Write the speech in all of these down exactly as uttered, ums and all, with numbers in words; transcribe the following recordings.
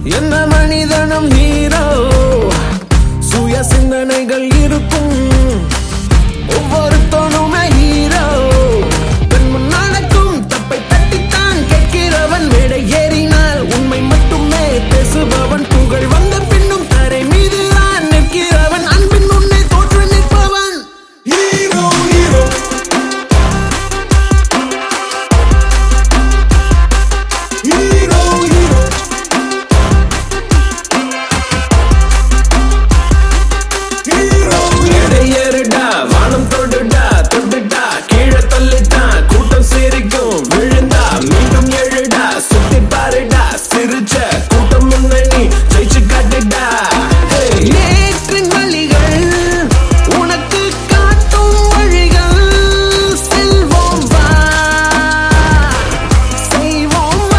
என்ன மனிதனும் ஹீரோ சுய சிந்தனைகள் இருக்கும் ஒவ்வொரு தோணுமே ஹீரோ கண் முன் நடக்கும் தப்பை தட்டித்தான் கேட்கிறவன் மேடை ஏறினால் உண்மை மட்டுமே பேசுபவன் புகழ் வந்த பின்னும் தரை மீது தான் நிற்கிறவன் அன்பின் முன்னே தோற்று நிற்பவன் hero hero hero hero hero எடையேறுடா வானம் தொடுடா தொடுடா கீழே தள்ளிட்டா கூட்டம் சிரிக்கும் விழுந்தா மீண்டும் எழுடா சுத்தி பாருடா சிரிச்ச கூட்டம் முன்னணி ஜெயிச்சு காட்டுடா நேற்றின் வழிகள் உனக்கு காட்டும் வழிகள் செல்வோம் வா செய்வோம் வா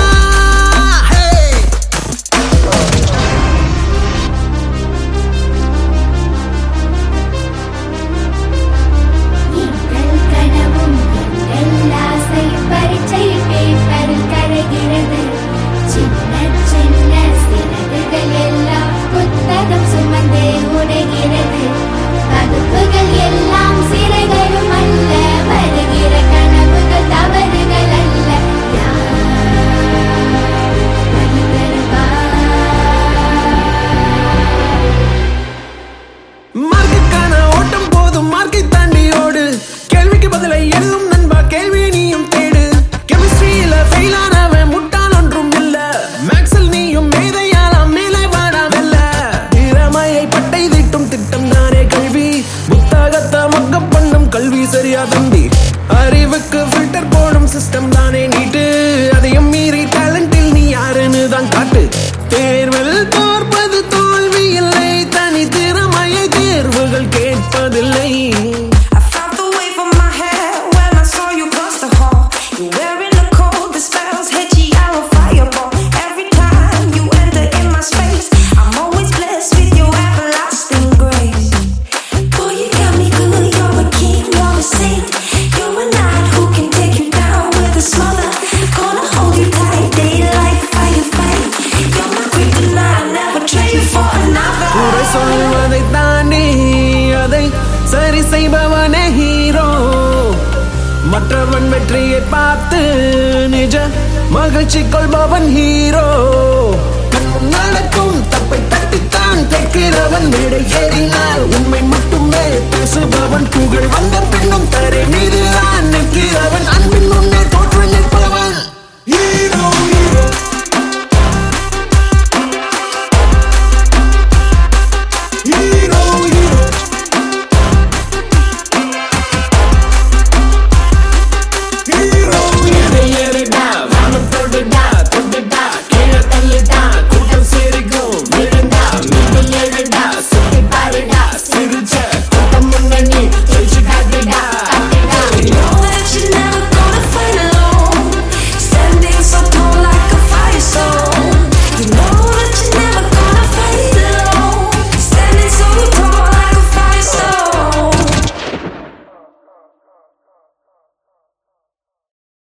எங்கள் கனவும் எங்கள் ஆசை பரீட்சை பேப்பரில் கரைகிறது சின்ன சின்ன சிறகுகள் எல்லாம் புத்தகம் சுமந்தே உடைகிறது வகுப்புகள் எல்லாம் சிறைகளும் அல்ல வருகிற கனவுகள் தவறுகள் அல்ல யார் வழி மார்க்குக்கான ஓட்டம் போதும் மார்க்கை தாண்டி ஓடு கேள்விக்கு பதிலை எழுதும் நண்பா கேள்வி நீயும் தேடு கெமிஸ்ட்ரியில ஃபெயில் ஆனவன் முட்டாள் ஒன்றும் இல்ல மேக்ஸில் நீயும் மேதையாலாம் மேலே வாடாமல்ல திறமையை பட்டை தீட்டும் திட்டம் தானே கல்வி புத்தகத்தை மக்க பண்ணும் கல்வி சரியா தம்பி அறிவுக்கு ஃபில்டர் போடும் சிஸ்டம் தானே நீட்டு அதையும் மீறி டேலண்டில் நீ யாருன்னு தான் காட்டு தேர்வில் தோற்பது தோல்வி இல்லை தனி திறமையை தேர்வுகள் கேட்பதில்லை I felt the wave on my hair when I saw you cross the hall. You're wearing a coat that spells H E R O fireball. Every time you enter in my space, I'm always blessed with your everlasting grace. Boy, you got me good, you're a king, you're a saint. You're a knight who can take you down with a smother. Gonna hold you tight, day like fire flame. You're my kryptonite, never trade you for another. குறை சொல்வதை தாண்டி அதை சரி செய்பவனே hero மற்றவன் வெற்றியை பார்த்து நிஜ மகிழ்ச்சி கொள்பவன் ஹீரோ